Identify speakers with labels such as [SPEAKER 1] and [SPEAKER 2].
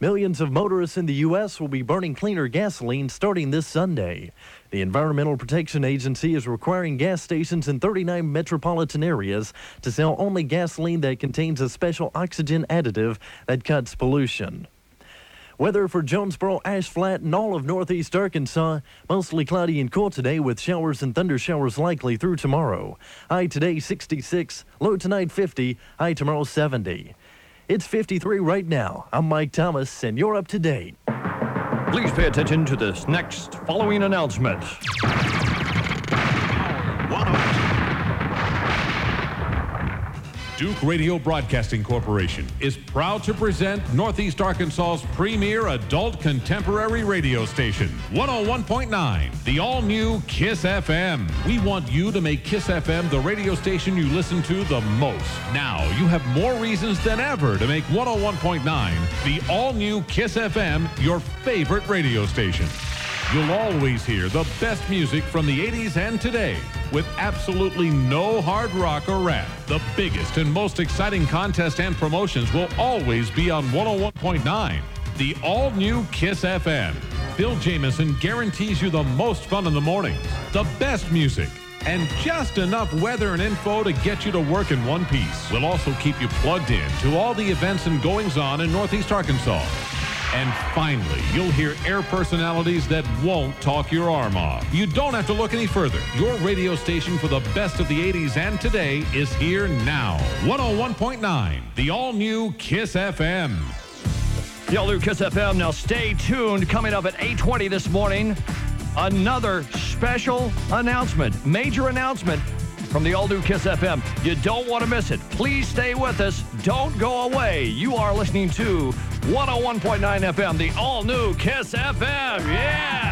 [SPEAKER 1] Millions of motorists in the U.S. will be burning cleaner gasoline starting this Sunday. The Environmental Protection Agency is requiring gas stations in 39 metropolitan areas to sell only gasoline that contains a special oxygen additive that cuts pollution. Weather for Jonesboro, Ash Flat, and all of northeast Arkansas. Mostly cloudy and cool today with showers and thunder showers likely through tomorrow. High today 66, low tonight 50, high tomorrow 70. It's 53 right now. I'm Mike Thomas, and you're up to date.
[SPEAKER 2] Please pay attention to this next following announcement.
[SPEAKER 3] Duke Radio Broadcasting Corporation is proud to present Northeast Arkansas's premier adult contemporary radio station, 101.9, the all-new KISS FM. We want you to make KISS FM the radio station you listen to the most. Now, you have more reasons than ever to make 101.9 the all-new KISS FM your favorite radio station. You'll always hear the best music from the 80s and today, with absolutely no hard rock or rap. The biggest and most exciting contests and promotions will always be on 101.9, the all-new KISS FM. Bill Jamison guarantees you the most fun in the mornings, the best music, and just enough weather and info to get you to work in one piece. We'll also keep you plugged in to all the events and goings-on in Northeast Arkansas. And finally, you'll hear air personalities that won't talk your arm off. You don't have to look any further. Your radio station for the best of the 80s and today is here now. 101.9, the all-new KISS FM.
[SPEAKER 2] The all-new KISS FM. Now stay tuned. Coming up at 8:20 this morning, another special announcement, major announcement from the all-new KISS FM. You don't want to miss it. Please stay with us. Don't go away. You are listening to 101.9 FM, the all-new KISS FM. Yeah!